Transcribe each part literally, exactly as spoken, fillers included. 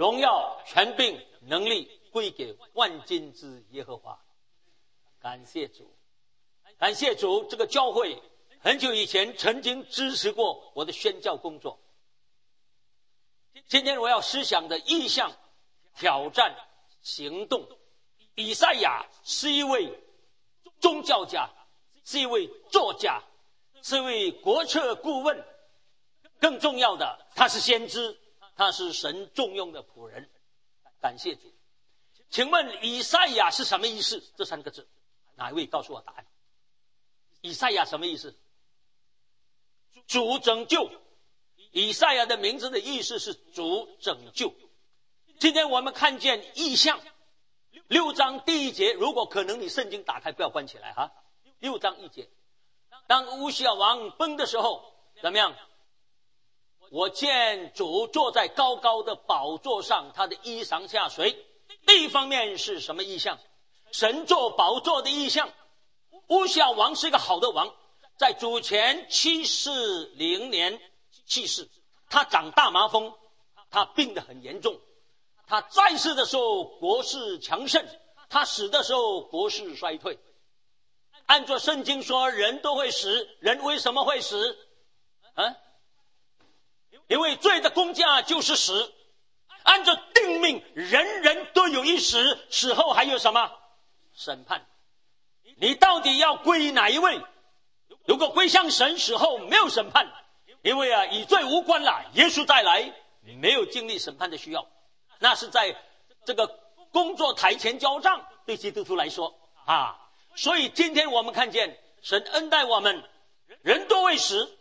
荣耀、权柄、能力归给万军之耶和华。感谢主，感谢主，这个教会很久以前曾经支持过我的宣教工作。今天我要思想的意向、挑战、行动。以赛亚是一位宗教家，是一位作家，是一位国策顾问，更重要的，他是先知，他是神重用的仆人。感谢主。请问以赛亚是什么意思？这三个字，哪一位告诉我答案？以赛亚什么意思？主拯救。以赛亚的名字的意思是主拯救。今天我们看见异象，六章第一节，如果可能你圣经打开，不要关起来哈。六章一节，当乌西雅王崩的时候，怎么样？我见主坐在高高的宝座上，他的衣裳下垂。第一方面是什么意象？神坐宝座的意象。乌西雅王是一个好的王，在主前七四零年去世，他长大麻风，他病得很严重。他在世的时候国势强盛，他死的时候国势衰退。按照圣经说，人都会死，人为什么会死？啊？因为罪的工价就是死。按照定命，人人都有一死，死后还有什么？审判。你到底要归哪一位？如果归向神，死后没有审判，因为啊，与罪无关了，耶稣再来，没有经历审判的需要，那是在这个工作台前交账，对基督徒来说啊。所以今天我们看见神恩待我们，人都会死。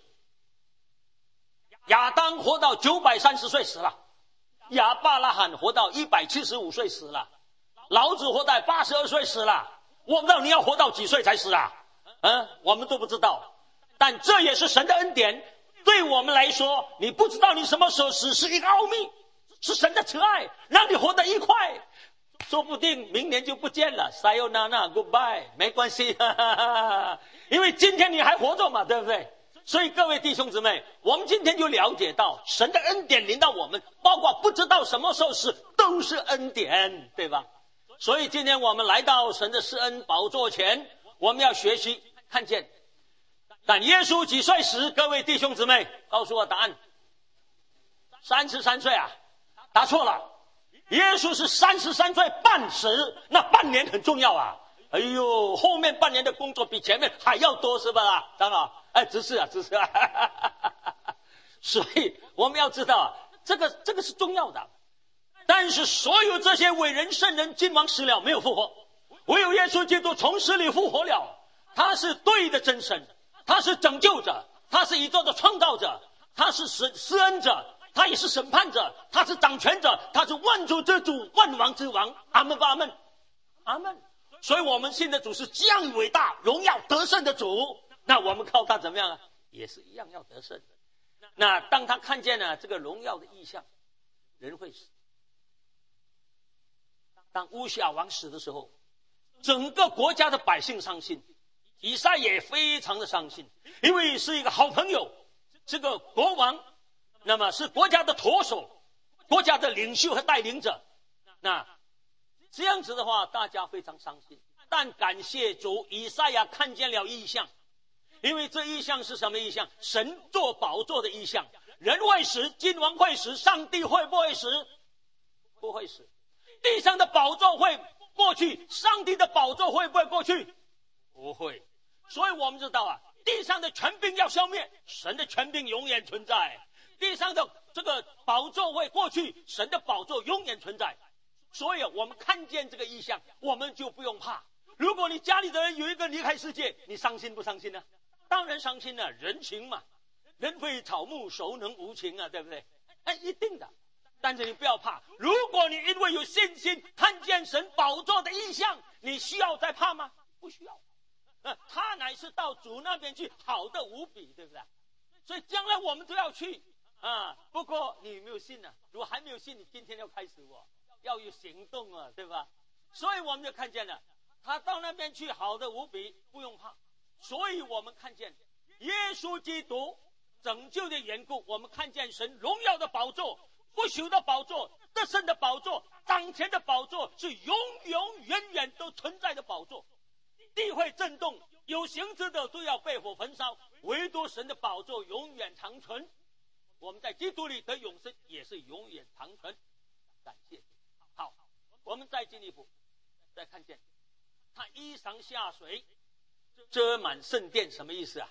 亚当活到九百三十岁死了，亚伯拉罕活到一百七十五岁死了，老子活到八十二岁死了。我不知道你要活到几岁才死啊？嗯，我们都不知道。但这也是神的恩典，对我们来说，你不知道你什么时候死是一个奥秘，是神的慈爱，让你活得愉快。说不定明年就不见了 Sayonara Goodbye 没关系哈哈哈，因为今天你还活着嘛，对不对？所以各位弟兄姊妹，我们今天就了解到神的恩典临到我们，包括不知道什么时候死都是恩典，对吧？所以今天我们来到神的施恩宝座前，我们要学习看见。但耶稣几岁死？各位弟兄姊妹告诉我答案。三十三岁啊，答错了。耶稣是三十三岁半死，那半年很重要啊。哎呦，后面半年的工作比前面还要多，是吧？长老，哎，只是啊，只是啊。所以我们要知道啊，这个这个是重要的。但是所有这些伟人圣人君王死了没有复活，唯有耶稣基督从死里复活了。他是对的真神，他是拯救者，他是宇宙的创造者，他是施施恩者，他也是审判者，他是掌权者，他是万主之主，万王之王。阿们吧，阿们，阿们。所以我们信的主是这样伟大、荣耀、得胜的主，那我们靠他怎么样啊？也是一样要得胜。那当他看见了这个荣耀的意象，人会死。当乌西雅王死的时候，整个国家的百姓伤心，以赛也非常的伤心，因为是一个好朋友，这个国王，那么是国家的舵手，国家的领袖和带领者。那这样子的话，大家非常伤心。但感谢主，以赛亚看见了异象，因为这异象是什么异象？神坐宝座的异象。人会死，君王会死，上帝会不会死？不会死。地上的宝座会过去，上帝的宝座会不会过去？不会。所以我们知道啊，地上的权柄要消灭，神的权柄永远存在。地上的这个宝座会过去，神的宝座永远存在。所以我们看见这个异象，我们就不用怕。如果你家里的人有一个离开世界，你伤心不伤心呢？当然伤心了，人情嘛，人非草木，孰能无情啊，对不对？哎，一定的。但是你不要怕，如果你因为有信心看见神宝座的异象，你需要再怕吗？不需要。呃、他乃是到主那边去，好的无比，对不对？所以将来我们都要去啊。不过你有没有信呢、啊？如果还没有信，你今天要开始哦，要有行动啊，对吧？所以我们就看见了，他到那边去，好的无比，不用怕。所以我们看见耶稣基督拯救的缘故，我们看见神荣耀的宝座不朽的宝座，得胜的宝座，掌权的宝座，是永永远远都存在的宝座。地会震动，有形之的都要被火焚烧，唯独神的宝座永远长存。我们在基督里得永生，也是永远长存。感谢。好，我们再进一步，再看见他衣裳下水，遮满圣殿，什么意思啊？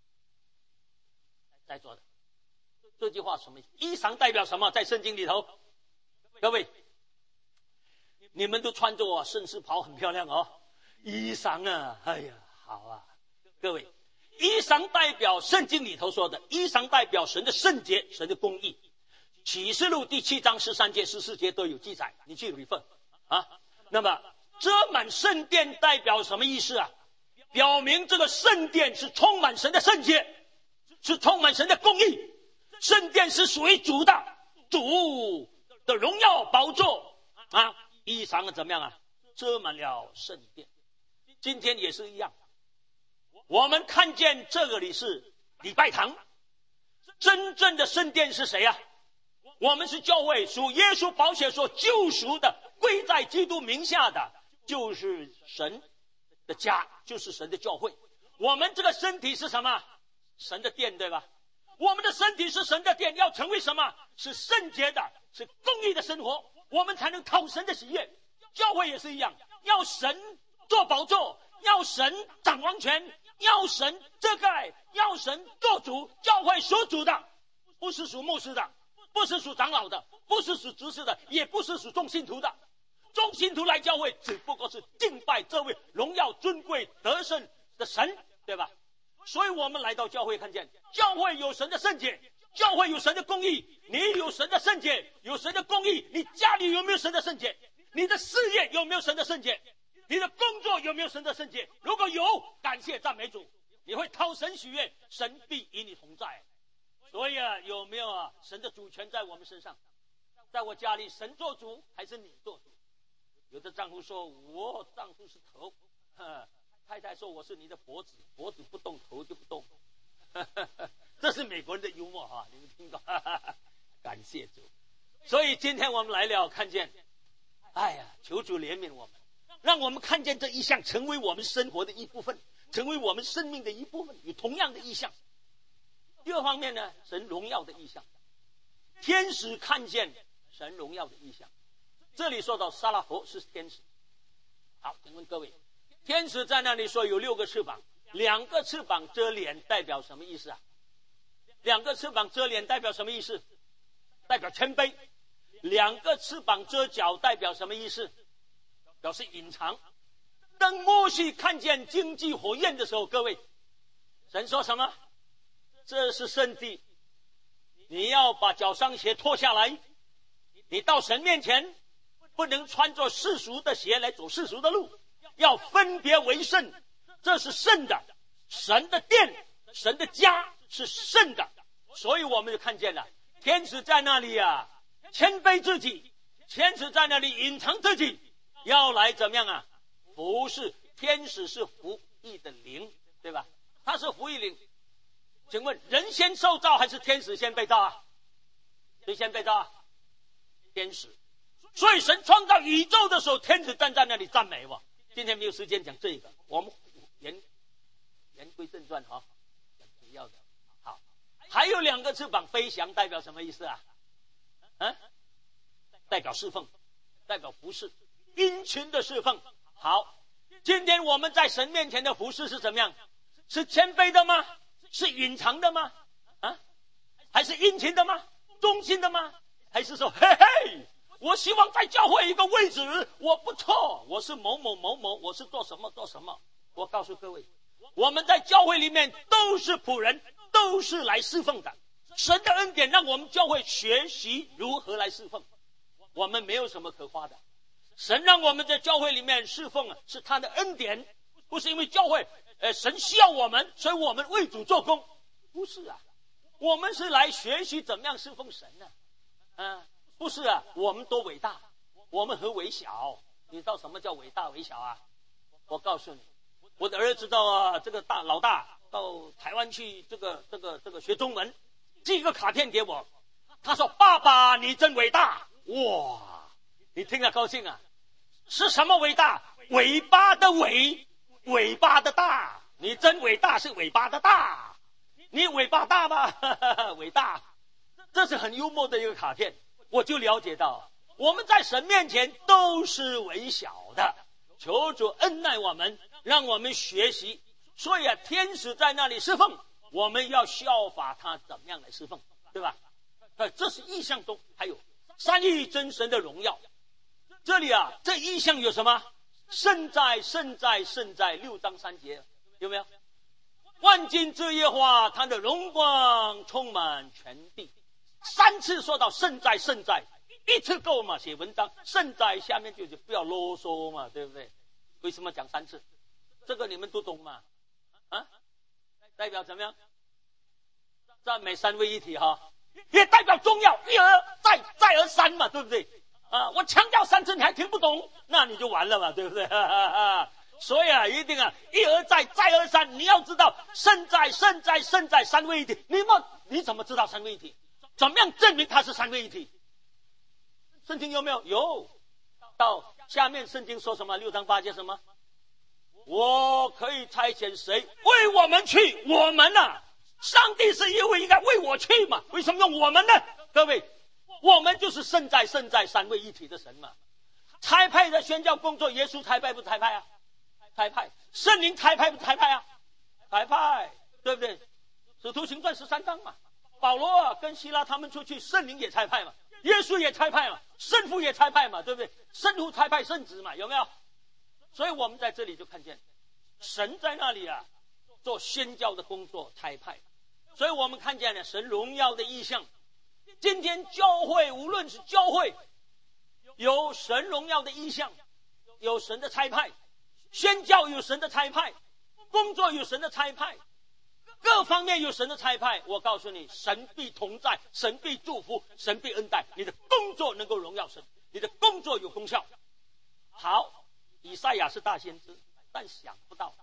在座的这句话什么意思？衣裳代表什么？在圣经里头，各位，你们都穿着啊圣士袍，很漂亮哦。衣裳啊，哎呀，好啊，各位，衣裳代表圣经里头说的，衣裳代表神的圣洁，神的公义。启示录第七章十三节、十四节都有记载，你去 refer 啊。那么遮满圣殿代表什么意思啊？表明这个圣殿是充满神的圣洁，是充满神的公义。圣殿是属于主的，主的荣耀宝座啊，衣裳怎么样啊？遮满了圣殿。今天也是一样，我们看见这个里是礼拜堂，真正的圣殿是谁啊？我们是教会，属耶稣宝血所救赎的，归在基督名下的，就是神的家，就是神的教会。我们这个身体是什么？神的殿，对吧？我们的身体是神的殿，要成为什么？是圣洁的，是公义的生活，我们才能讨神的喜悦。教会也是一样，要神做宝座，要神掌王权，要神遮盖，要神做主。教会属主的，不是属牧师的，不是属长老的，不是属执事的，也不是属众信徒的。众信徒来教会只不过是敬拜这位荣耀尊贵得胜的神，对吧？所以我们来到教会，看见教会有神的圣洁，教会有神的公义。你有神的圣洁，有神的公义，你家里有没有神的圣洁？你的事业有没有神的圣洁？你的工作有没有神的圣洁？如果有，感谢赞美主，你会讨神喜悦，神必与你同在。所以啊，有没有啊神的主权在我们身上？在我家里，神做主还是你做主？有的丈夫说我丈夫是头，太太说我是你的脖子，脖子不动头就不动。这是美国人的幽默哈，你们听到？感谢主。所以今天我们来了，看见，哎呀，求主怜悯我们，让我们看见这一项成为我们生活的一部分，成为我们生命的一部分，有同样的意象。第二方面呢，神荣耀的意象，天使看见神荣耀的意象。这里说到撒拉弗是天使。好，请问各位，天使在那里说有六个翅膀，两个翅膀遮脸，代表什么意思啊？两个翅膀遮脸代表什么意思？代表谦卑。两个翅膀遮脚代表什么意思？表示隐藏。当摩西看见荆棘火焰的时候，各位，神说什么？这是圣地，你要把脚上鞋脱下来，你到神面前不能穿着世俗的鞋来走世俗的路，要分别为圣，这是圣的，神的殿，神的家是圣的。所以我们就看见了天使在那里啊谦卑自己，天使在那里隐藏自己，要来怎么样啊服侍。天使是服役的灵，对吧？他是服役灵。请问人先受造还是天使先被造啊？谁先被造啊？天使。所以神创造宇宙的时候，天使站在那里赞美我。今天没有时间讲这个，我们言言归正传哈，讲主要的。好，还有两个翅膀飞翔，代表什么意思啊？啊，代表侍奉，代表服侍，殷勤的侍奉。好，今天我们在神面前的服侍是怎么样？是谦卑的吗？是隐藏的吗？啊，还是殷勤的吗？忠心的吗？还是说，嘿嘿，我希望在教会一个位置，我不错，我是某某某某，我是做什么做什么。我告诉各位，我们在教会里面都是仆人，都是来侍奉的。神的恩典让我们教会学习如何来侍奉，我们没有什么可夸的。神让我们在教会里面侍奉是他的恩典，不是因为教会呃，神需要我们，所以我们为主做工，不是啊，我们是来学习怎么样侍奉神呢、啊？啊，不是啊，我们多伟大，我们很微小。你知道什么叫伟大微小啊？我告诉你，我的儿子到啊这个大老大到台湾去这个这个这个学中文，寄一个卡片给我， 他说：“爸爸，你真伟大！”哇，你听了高兴啊？是什么伟大？尾巴的尾，尾巴的大。你真伟大，是尾巴的大。你尾巴大吗？伟大。这是很幽默的一个卡片，我就了解到，我们在神面前都是微小的。求主恩待我们，让我们学习。所以啊，天使在那里侍奉，我们要效法他怎么样来侍奉，对吧？这是意象中还有三一真神的荣耀。这里啊，这意象有什么？圣在，圣在，圣在，六章三节，有没有？万军之耶和华，他的荣光充满全地。三次说到圣在，圣在，一次够嘛？写文章，圣在下面就是不要啰嗦嘛，对不对？为什么讲三次？这个你们都懂吗？啊，代表怎么样？赞美三位一体哈，也代表重要，一而再，再而三嘛，对不对？啊，我强调三次你还听不懂，那你就完了嘛，对不对？哈哈哈。所以啊，一定啊，一而再，再而三，你要知道圣在，圣在，圣在，三位一体。你们你怎么知道三位一体？怎么样证明它是三位一体？圣经有没有？有。到下面圣经说什么？六章八节什么？我可以差遣谁为我们去？我们啊，上帝是因为应该为我去嘛？为什么用我们呢？各位，我们就是圣在，圣在，三位一体的神嘛。差派的宣教工作，耶稣差派不差派啊？差派。圣灵差派不差派啊？差派，对不对？使徒行传十三章嘛，保罗啊跟希拉他们出去，圣灵也差派嘛，耶稣也差派嘛，圣父也差派嘛，对不对？圣父差派圣子嘛，有没有？所以我们在这里就看见神在那里啊做宣教的工作，差派。所以我们看见了神荣耀的意象。今天教会，无论是教会有神荣耀的意象，有神的差派，宣教有神的差派，工作有神的差派，各方面有神的差派。我告诉你，神必同在，神必祝福，神必恩待，你的工作能够荣耀神，你的工作有功效。好，以赛亚是大先知，但想不到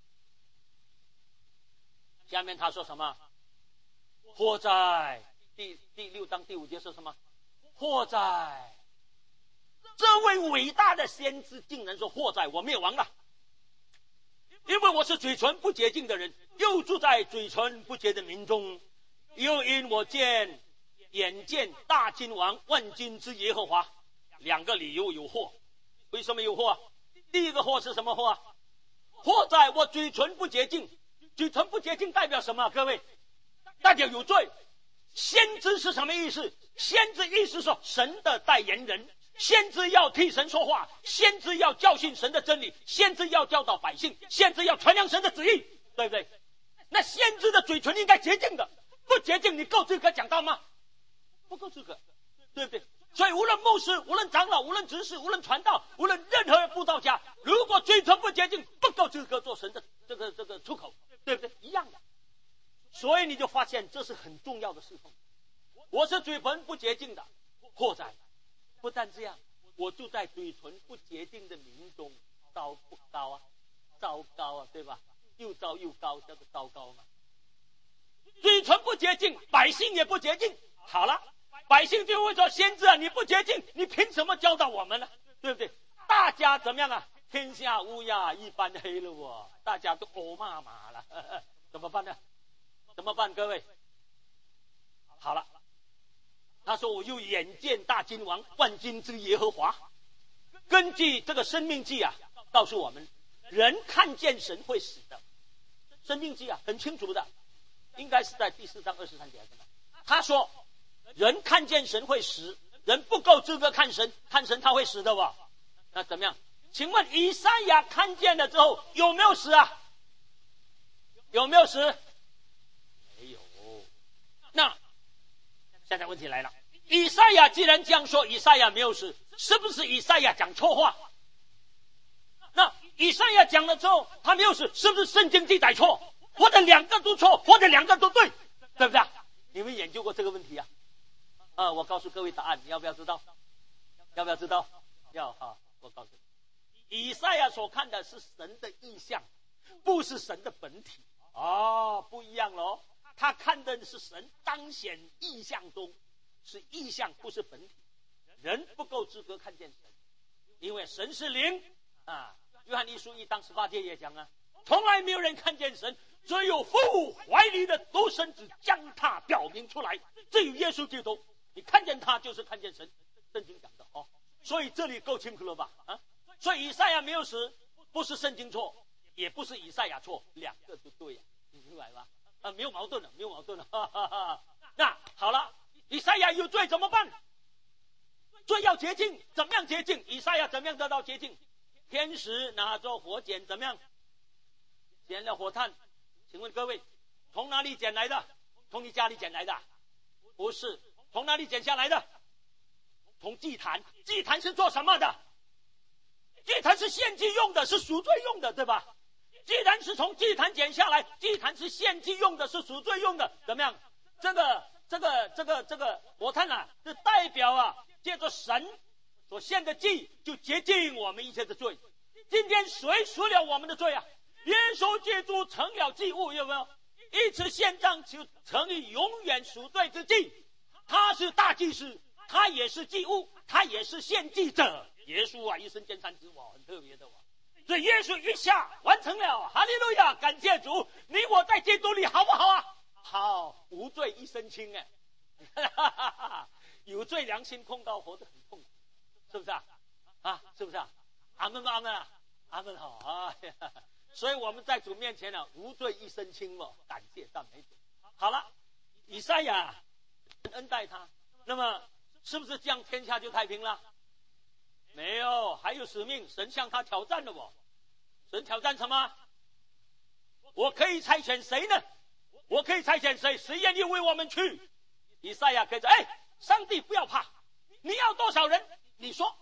下面他说什么？祸哉！第第六章第五节是什么？祸哉！这位伟大的先知竟然说祸哉，我灭亡了，因为我是嘴唇不洁净的人，又住在嘴唇不洁的民中，又因我见眼见大君王万军之耶和华。两个理由有祸。为什么有祸？第一个祸是什么祸啊？祸哉，我嘴唇不洁净。嘴唇不洁净代表什么？各位，代表有罪。先知是什么意思？先知意思说神的代言人，先知要替神说话，先知要教训神的真理，先知要教导百姓，先知要传扬神的旨意，对不对？那先知的嘴唇应该洁净的，不洁净你够资格讲道吗？不够资格，对不对？所以无论牧师，无论长老，无论执事，无论传道，无论任何布道家，如果嘴唇不洁净，不够资格做神的这个这个出口，对不对？一样的。所以你就发现这是很重要的事奉。我是嘴唇不洁净的，祸哉！不但这样，我住在嘴唇不洁净的民中，糟不高啊？糟糕啊，对吧？又糟又高，叫做糟糕嘛。嘴唇不洁净，百姓也不洁净。好了，百姓就会说：先知啊，你不洁净，你凭什么教导我们呢？对不对？大家怎么样啊？天下乌鸦一般黑了我，大家都哦骂骂了，呵呵，怎么办呢？怎么办，各位？好了，他说我又眼见大君王万军之耶和华。根据这个生命记啊，告诉我们人看见神会死的。生命记啊很清楚的，应该是在第四章二十三节。他说人看见神会死，人不够资格看神，看神他会死的吧？那怎么样？请问以赛亚看见了之后有没有死啊？有没有死？没有。那现在问题来了，以赛亚既然这样说，以赛亚没有死，是不是以赛亚讲错话？那以赛亚讲了之后他没有死，是不是圣经记载错？或者两个都错，或者两个都对，对不对？你们研究过这个问题啊？啊，我告诉各位答案，你要不要知道？要不要知道？要哈，我告诉你，以赛亚所看的是神的意象，不是神的本体。哦，不一样了哦。他看的是神彰显意象中是意象，不是本体。人不够资格看见神，因为神是灵啊。约翰一书一章十八节也讲啊，从来没有人看见神，只有父怀里的独生子将他表明出来。至于耶稣基督，你看见他就是看见神，圣经讲的哦。所以这里够清楚了吧？啊，所以以赛亚没有死，不是圣经错，也不是以赛亚错，两个都对呀、啊，你明白吧？啊，没有矛盾了，没有矛盾了。哈哈哈。那好了，以赛亚有罪怎么办？罪要洁净，怎么样洁净？以赛亚怎么样得到洁净？天使拿着火剪，怎么样？捡了火炭。请问各位，从哪里捡来的？从你家里捡来的？不是。从哪里捡下来的？从祭坛。祭坛是做什么的？祭坛是献祭用的，是赎罪用的，对吧？祭坛是从祭坛捡下来，祭坛是献祭用的，是赎罪用的，怎么样？这个这个这个这个火炭啊，是代表啊，借着神所献的祭，就洁净我们一切的罪。今天谁赎了我们的罪啊？耶稣基督成了祭物，有没有？一次献上就成为永远赎罪之祭。他是大祭司，他也是祭物，他也是献祭者。耶稣啊，一生见三之我，很特别的哇。所以耶稣一下完成了，哈利路亚，感谢主！你我在基督里好不好啊？好，无罪一身轻哎，有罪良心控告，活得很痛苦，是不是啊？啊，是不是啊？阿门阿门啊，阿门好啊！所以我们在主面前呢、啊，无罪一身轻哦，感谢赞美主。好了，以赛亚恩待他，那么是不是这样天下就太平了？没有，还有使命，神向他挑战了我。神挑战什么？我可以差遣谁呢？我可以差遣谁？谁愿意为我们去？以赛亚可以说：哎，上帝不要怕，你要多少人？你说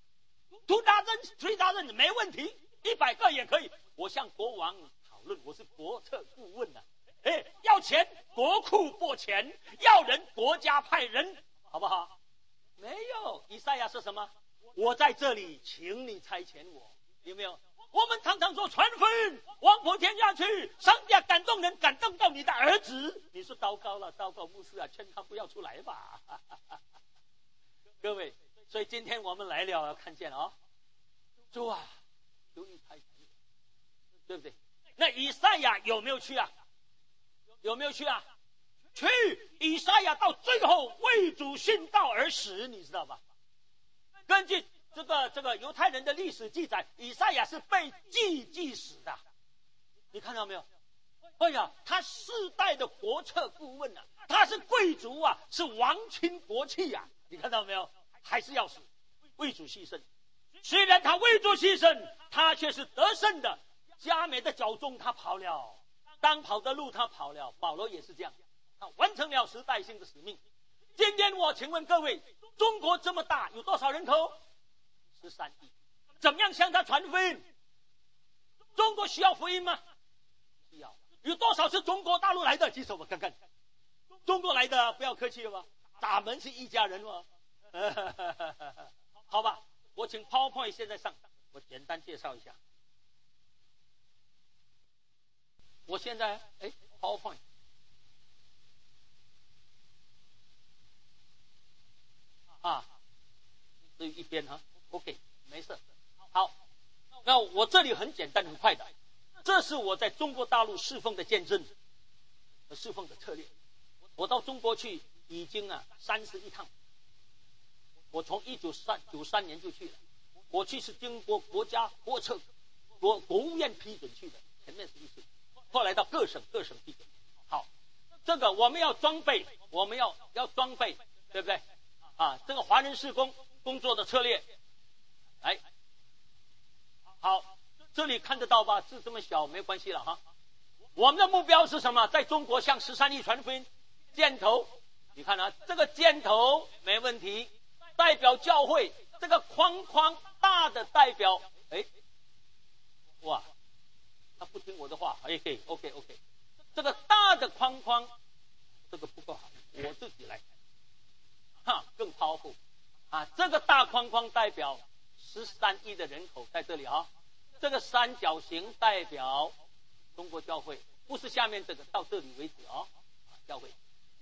，two dozen, three dozen 没问题，一百个也可以。我向国王讨论，我是国策顾问啊。哎，要钱国库拨钱，要人国家派人，好不好？没有，以赛亚是什么？我在这里，请你差遣我，有没有？我们常常说传福音，往普天下去，上帝感动人，感动到你的儿子。你是糟糕了，糟糕牧师啊，劝他不要出来吧。各位，所以今天我们来了，要看见哦，主啊，求你差遣我，对不对？那以赛亚有没有去啊？有没有去啊？去，以赛亚到最后为主殉道而死，你知道吧？根据这个这个犹太人的历史记载，以赛亚是被祭祭死的，你看到没有？哎呀，他世代的国策顾问啊，他是贵族啊，是王亲国戚啊，你看到没有？还是要死，为主牺牲。虽然他为主牺牲，他却是得胜的。佳美的脚中他跑了，当跑的路他跑了。保罗也是这样，他完成了时代性的使命。今天我请问各位，中国这么大，有多少人口？十三亿。怎么样向他传福音？中国需要福音吗？需要。有多少是中国大陆来的？举手我看看。中国来的不要客气了吧，咱们是一家人哦。好吧，我请 PowerPoint 现在上，我简单介绍一下。我现在哎 PowerPoint。啊，这一边哈 ，OK， 没事。好，那我这里很简单很快的，这是我在中国大陆侍奉的见证和侍奉的策略。我到中国去已经啊三十一趟，我从一九九三年就去了，我去是经过国家国策国国务院批准去的，前面是一次，后来到各省各省批准。好，这个我们要装备，我们要要装备，对不对？啊，这个华人事工工作的策略，来，好，这里看得到吧？字这么小，没关系了哈。我们的目标是什么？在中国向十三亿传福音，箭头，你看啊，这个箭头没问题，代表教会，这个框框大的代表，哎，哇，他不听我的话，哎嘿 ，OK OK， 这个大的框框，这个不够好，我自己来。哈，更powerful啊！这个大框框代表十三亿的人口在这里啊，这个三角形代表中国教会，不是下面这个，到这里为止啊，教会。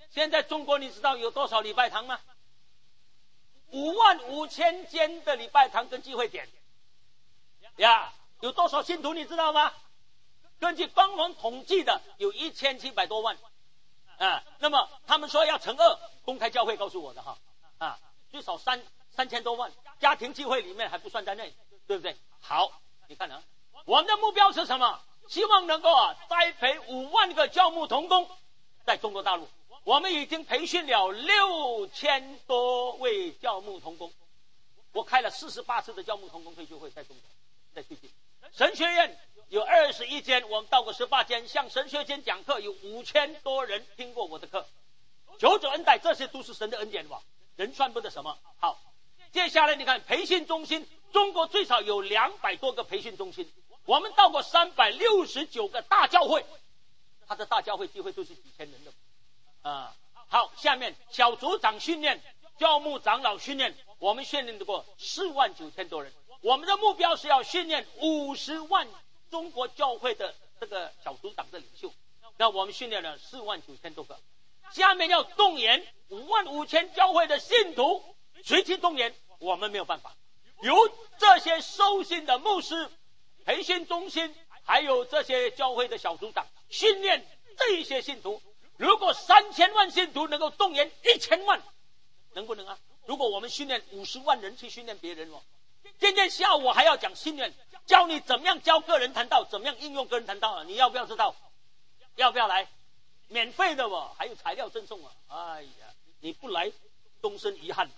现在中国你知道有多少礼拜堂吗？五万五千间的礼拜堂跟聚会点呀，有多少信徒你知道吗？根据官方统计的，有一千七百多万啊。那么他们说要乘二，公开教会告诉我的哈啊，最少三三千多万，家庭聚会里面还不算在内，对不对？好，你看啊，我们的目标是什么？希望能够啊栽培五万个教牧同工，在中国大陆，我们已经培训了六千多位教牧同工。我开了四十八次的教牧同工退休会，在中国，在最近神学院有二十一间，我们到过十八间，向神学间讲课，有五千多人听过我的课。求主恩待，这些都是神的恩典吧，人算不得什么。好，接下来你看培训中心，中国最少有两百多个培训中心，我们到过三百六十九个大教会，他的大教会聚会都是几千人的啊。好，下面小组长训练、教牧长老训练，我们训练过四万九千多人。我们的目标是要训练五十万中国教会的这个小组长的领袖，那我们训练了四万九千多个。下面要动员五万五千教会的信徒，谁去动员？我们没有办法，由这些受信的牧师、培训中心，还有这些教会的小组长训练这一些信徒。如果三千万信徒能够动员一千万，能不能啊？如果我们训练五十万人去训练别人哦，今天下午还要讲训练，教你怎么样教个人谈道，怎么样应用个人谈道啊？你要不要知道？要不要来？免费的哦，还有材料赠送啊！哎呀，你不来，终身遗憾。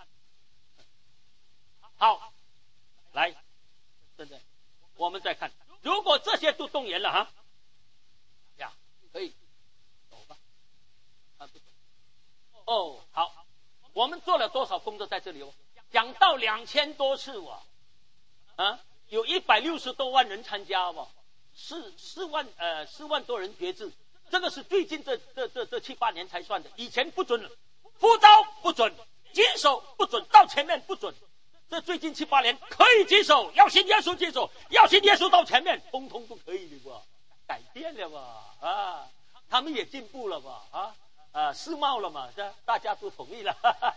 好，来，真的，我们再看，如果这些都动员了哈，呀，可以走吧？啊，不走。哦，好，我们做了多少工作在这里哦？讲到两千多次哦。啊，有一百六十多万人参加哦，四四万呃四万多人决志，这个是最近这这这这七八年才算的，以前不准了，呼召不准，举手不准，到前面不准，这最近七八年可以举手，要信耶稣举手，要信耶稣到前面，通通都可以的吧？改变了吧？啊，他们也进步了吧？啊啊，世贸了嘛，是大家都同意了。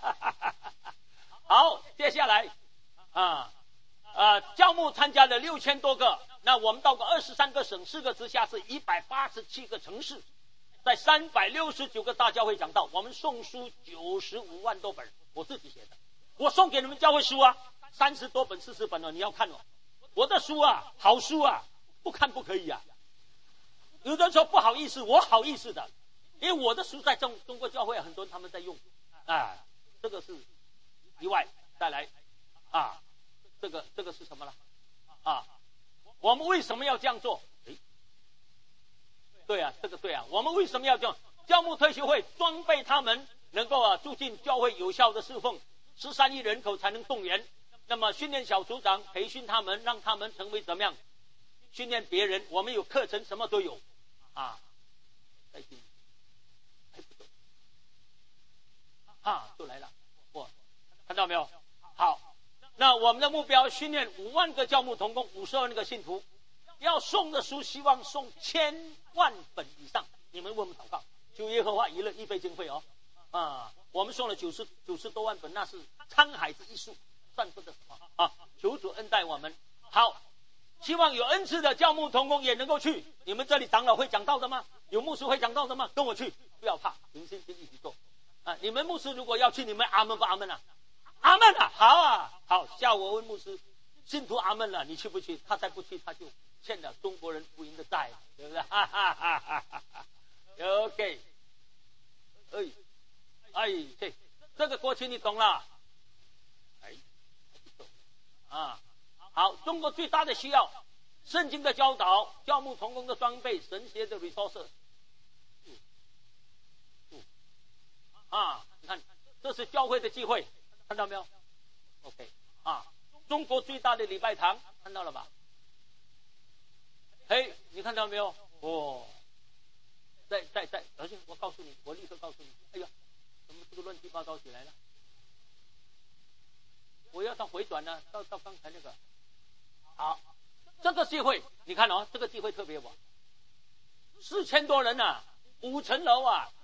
好，接下来啊。呃，教牧参加了六千多个，那我们到过二十三个省，四个直辖市，一百八十七个城市，在三百六十九个大教会讲道，我们送书九十五万多本，我自己写的，我送给你们教会书啊，三十多本、四十本哦，你要看哦，我的书啊，好书啊，不看不可以啊。有人说不好意思，我好意思的，因为我的书在中中国教会很多人他们在用，啊，这个是以外，再来啊。这个这个是什么了？啊，我们为什么要这样做？诶，对啊，这个对啊，我们为什么要这样？教牧退休会装备他们，能够啊促进教会有效的侍奉，十三亿人口才能动员。那么训练小组长，培训他们，让他们成为怎么样？训练别人，我们有课程，什么都有啊。再见，还不走啊，就来了，哇，看到没有？好。那我们的目标训练五万个教牧同工，五十万个信徒，要送的书希望送千万本以上。你们为我们祷告，求耶和华以乐预备经费哦。啊，我们送了九十九十多万本，那是沧海之一粟，算不得什么啊！求主恩待我们。好，希望有恩赐的教牧同工也能够去。你们这里长老会讲道的吗？有牧师会讲道的吗？跟我去，不要怕，平心静气一起做。啊，你们牧师如果要去，你们阿门不阿门啊？阿门啊，好啊，好。下午我问牧师，信徒阿门了，你去不去？他再不去，他就欠了中国人福音的债，对不对？哈哈哈哈哈。OK， 哎，哎，这这个过去你懂了？哎，啊，好。中国最大的需要，圣经的教导、教牧同工的装备、神学的 resources。嗯嗯，啊，你看，这是教会的机会。看到没有 ？OK 啊，中国最大的礼拜堂看到了吧？嘿，你看到没有？哦，在在在，而且我告诉你，我立刻告诉你，哎呀，怎么这个乱七八糟起来了？我要到回转呢，到到刚才那个，好，这个机会你看哦，这个机会特别晚，四千多人啊，五层楼啊，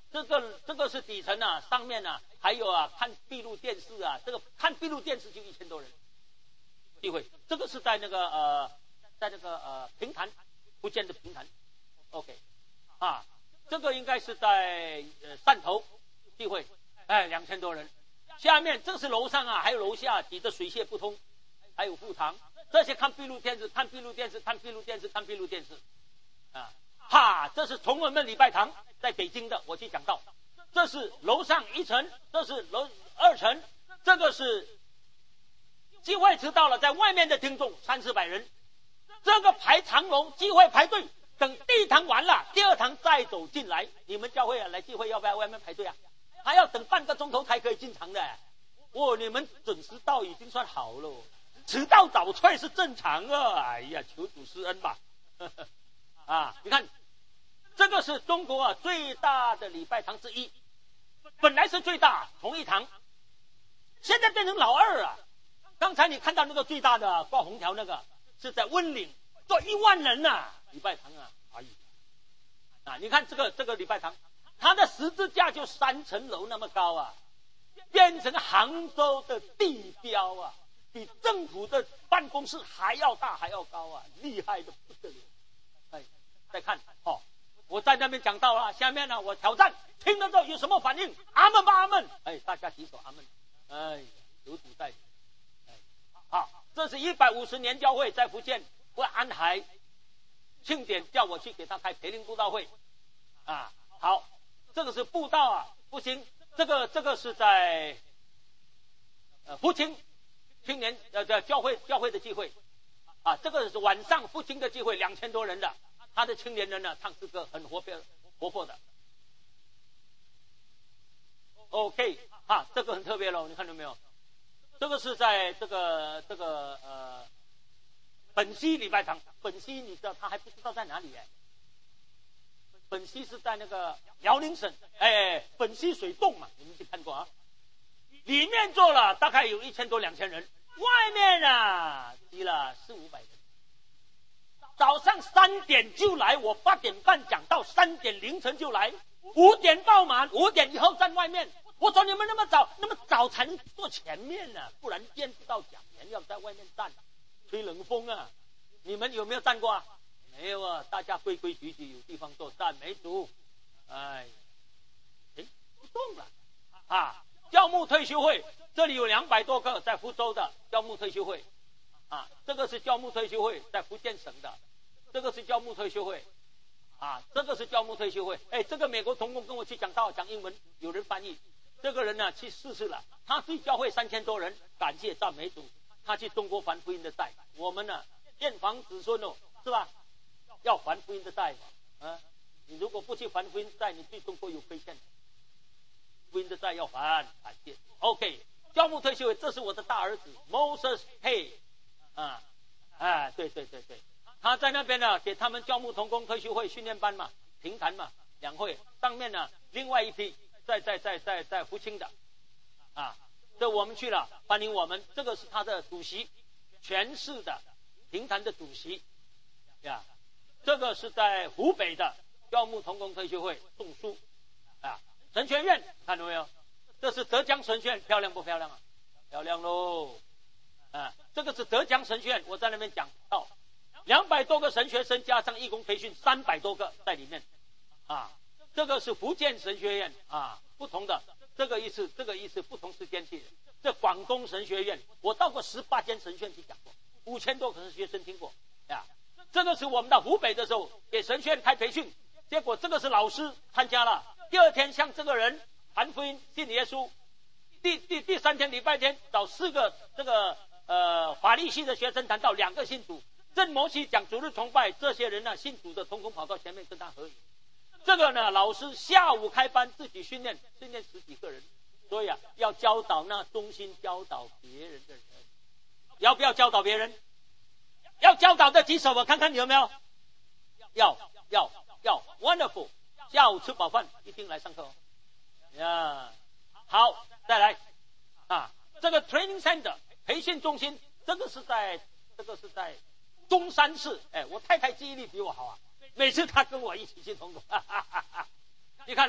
这个这个是底层啊，上面啊还有啊看闭路电视啊，这个看闭路电视就一千多人聚会。这个是在那个呃在那个呃平潭，福建的平潭 ，OK， 啊，这个应该是在呃汕头聚会，哎，两千多人。下面这是楼上啊，还有楼下抵着水泄不通，还有副堂，这些看闭路电视，看闭路电视，看闭路电视，看闭路电视，啊。哈，这是崇文门礼拜堂，在北京的，我去讲到。这是楼上一层，这是楼二层，这个是聚会迟到了，在外面的听众三四百人，这个排长龙，聚会排队，等第一堂完了，第二堂再走进来。你们教会啊来聚会要不要外面排队啊？还要等半个钟头才可以进场的。哦，你们准时到已经算好了，迟到早退是正常啊。哎呀，求主施恩吧。呵呵啊，你看。这个是中国啊最大的礼拜堂之一，本来是最大同一堂，现在变成老二啊。刚才你看到那个最大的挂红条那个是在温岭，坐一万人呐、啊，礼拜堂啊，哎呀，啊，你看这个这个礼拜堂，它的十字架就三层楼那么高啊，变成杭州的地标啊，比政府的办公室还要大还要高啊，厉害的不得了。哎，再看哦。我在那边讲到了，下面呢，我挑战，听了之后有什么反应？阿门吧，阿门！哎，大家举手，阿门！哎，有主在。哎，好，这是一百五十年教会在福建不安海庆典，叫我去给他开培灵布道会。啊，好，这个是布道啊，复兴，这个这个是在呃福清青年呃的教会教会的聚会，啊，这个是晚上复兴的聚会，两千多人的。他的青年人呢，唱诗歌很活泼活泼的。OK， 啊，这个很特别了，你看到没有？这个是在这个这个呃本溪礼拜堂，本溪你知道他还不知道在哪里哎？本溪是在那个辽宁省，哎，本溪水洞嘛，你们去看过啊？里面坐了大概有一千多两千人，外面啊挤了四五百人。早上三点就来，我八点半讲到三点凌晨就来，五点爆满，五点以后站外面。我说你们那么早，那么早才能坐前面呢、啊，不然见不到讲员，要在外面站，吹冷风啊。你们有没有站过啊？没有啊，大家规规矩矩，有地方坐，站没足。哎，哎，不动了啊！教牧退休会，这里有两百多个在福州的教牧退休会，啊，这个是教牧退休会，在福建省的。这个是教牧退休会，啊，这个是教牧退休会。哎，这个美国同工跟我去讲道，讲英文，有人翻译。这个人呢去试试了，他对教会三千多人，感谢赞美主。他去中国还福音的债，我们呢验房子孙哦，是吧？要还福音的债嘛，啊，你如果不去还福音债，你对中国有亏欠。福音的债要还，感谢。OK， 教牧退休会，这是我的大儿子 Moses Hay， 啊，哎，对对对对。他在那边呢，给他们教牧同工退休会训练班嘛，平潭嘛，两会上面呢，另外一批在在在在在福清的，啊，这我们去了，欢迎我们。这个是他的主席，全市的平潭的主席，呀，这个是在湖北的教牧同工退休会送书，啊，神学院看到没有？这是浙江神学院，漂亮不漂亮啊？漂亮喽，啊，这个是浙江神学院，我在那边讲到。两百多个神学生加上义工培训，三百多个在里面，啊，这个是福建神学院啊，不同的这个意思，这个意思不同时间去。这广东神学院，我到过十八间神学院去讲过，五千多个学生听过呀。这个是我们到湖北的时候给神学院开培训，结果这个是老师参加了，第二天向这个人传福音信耶稣，第第第三天礼拜天找四个这个呃法律系的学生谈到两个信主。郑摩西讲主日崇拜，这些人呢信主的统统跑到前面跟他合影。这个呢，老师下午开班自己训练，训练十几个人。所以啊，要教导那忠心教导别人的人。要不要教导别人？要教导的举手，我看看你有没有。要要要 ，wonderful！ 下午吃饱饭一定来上课哦。呀，好，再来啊，这个 training center 培训中心，这个是在，这个是在。中山市，哎，我太太记忆力比我好啊，每次她跟我一起去通过，你看啊，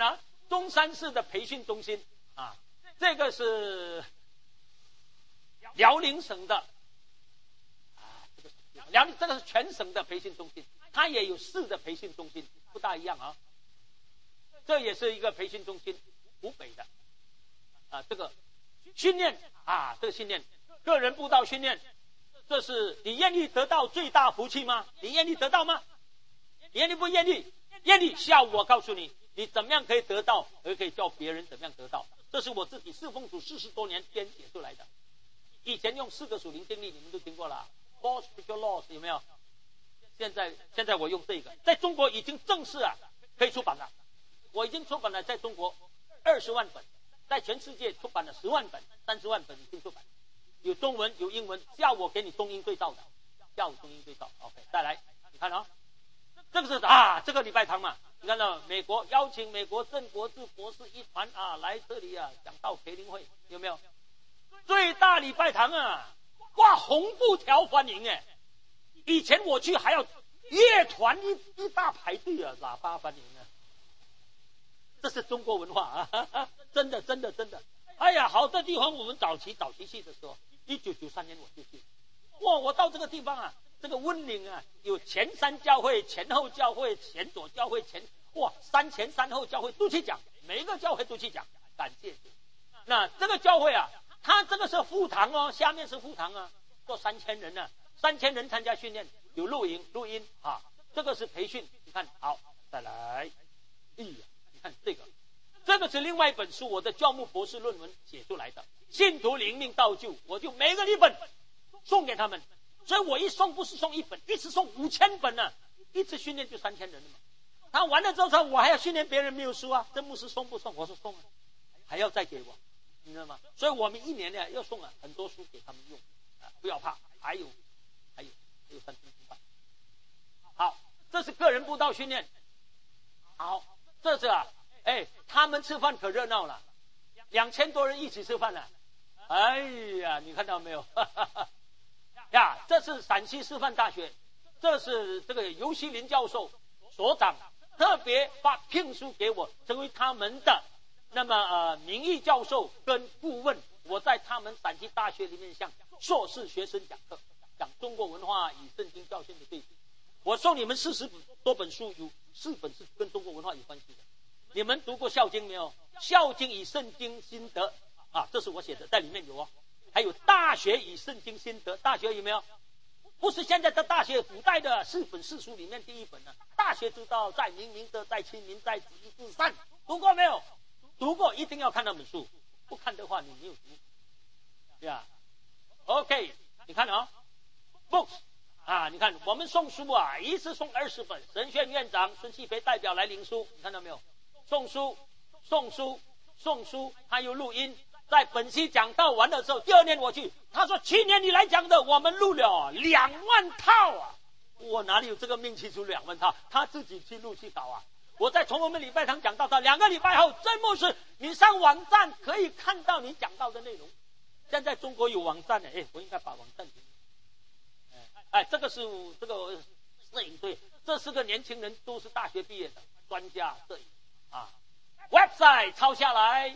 中山市的培训中心啊，这个是辽宁省的啊，这个辽宁这个是全省的培训中心，它也有市的培训中心，不大一样啊。这也是一个培训中心，湖北的啊，这个训练啊，这个训练个人布道训练，这是你愿意得到最大福气吗？你愿意得到吗？你愿意不愿意？愿意。下午我告诉你，你怎么样可以得到，而可以教别人怎么样得到。这是我自己侍奉主四十多年编写出来的。以前用四个属灵定律，你们都听过了 ，Four Spiritual Laws 有没有？现在现在我用这个，在中国已经正式啊可以出版了。我已经出版了，在中国二十万本，在全世界出版了十万本、三十万本已经出版，有中文有英文。下午我给你中英对照的，下午中英对照。OK， 再来，你看啊，这个是啊，这个礼拜堂嘛，你看到美国邀请美国郑国志博士一团啊来这里啊讲道培灵会，有没有？最大礼拜堂啊，挂红布条欢迎哎！以前我去还要乐团一一大排队啊，喇叭欢迎啊。这是中国文化啊，哈哈，真的真的真的。哎呀，好的地方我们早期早期去的时候，一九九三年我就去。哇，我到这个地方啊，这个温岭啊，有前山教会、前后教会、前左教会、前哇山前山后教会都去讲，每一个教会都去讲，感谢主。那这个教会啊，它这个是副堂哦，下面是副堂啊，做三千人呢、啊，三千人参加训练，有录影录音啊，这个是培训。你看好，再来，哎呀。看这个，这个是另外一本书，我的教牧博士论文写出来的《信徒灵命造就》，我就每个一本送给他们，所以我一送不是送一本，一次送五千本呢、啊，一次训练就三千人了嘛。他完了之后，我还要训练别人没有书啊，这牧师送不送？我说送啊，还要再给我，你知道吗？所以我们一年呢要送了很多书给他们用啊，不要怕，还有还有还有三千块。好，这是个人布道训练，好。这是啊，哎，他们吃饭可热闹了，两千多人一起吃饭了。哎呀，你看到没有？哈哈哈呀，这是陕西师范大学，这是这个尤锡林教授所长特别发聘书给我，成为他们的那么呃名誉教授跟顾问。我在他们陕西大学里面向硕士学生讲课，讲中国文化与圣经教训的对比。我送你们四十多本书，有四本是跟中国文化有关系的。你们读过《孝经》没有？《孝经与圣经心得》啊，这是我写的，在里面有哦。还有《大学与圣经心得》，大学有没有？不是现在的大学，古代的四本四书里面第一本呢、啊。大学之道，在明明德，在亲民，在止于至善。读过没有？读过，一定要看那本书。不看的话，你没有读。呀、yeah. ，OK， 你看啊 ，books。啊，你看我们送书啊，一次送二十本。神学院院长孙继培代表来领书，你看到没有？送书，送书，送书，还有录音。在本期讲道完的时候，第二年我去，他说去年你来讲的，我们录了两万套啊！我哪里有这个命气出两万套？他自己去录去搞啊！我在从我们礼拜堂讲到他两个礼拜后，真牧师，你上网站可以看到你讲到的内容。现在中国有网站的，哎，我应该把网站给你。哎，这个是这个摄影队，这四个年轻人都是大学毕业的专家摄影啊。website 抄下来，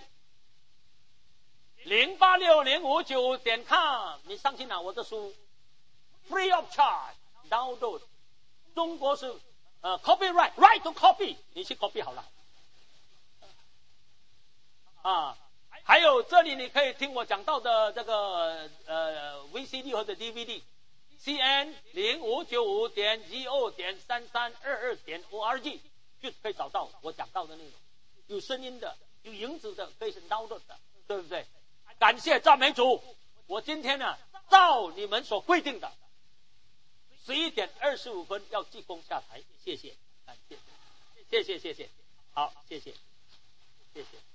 零八六零五九点 com， 你上去拿我的书 ，free of charge download。中国是呃 copyright right to copy， 你去 copy 好了。啊，还有这里你可以听我讲到的这个呃 V C D 或者 D V D。C N 零五九五点 G O 点三三二二点 O R G 就可以找到我讲到的内容，有声音的，有影子的，可以是 download 的，对不对？感谢赞美主！我今天呢，照你们所规定的，十一点二十五分要鞠躬下台，谢谢，感谢，谢谢谢谢，好，谢谢，谢谢。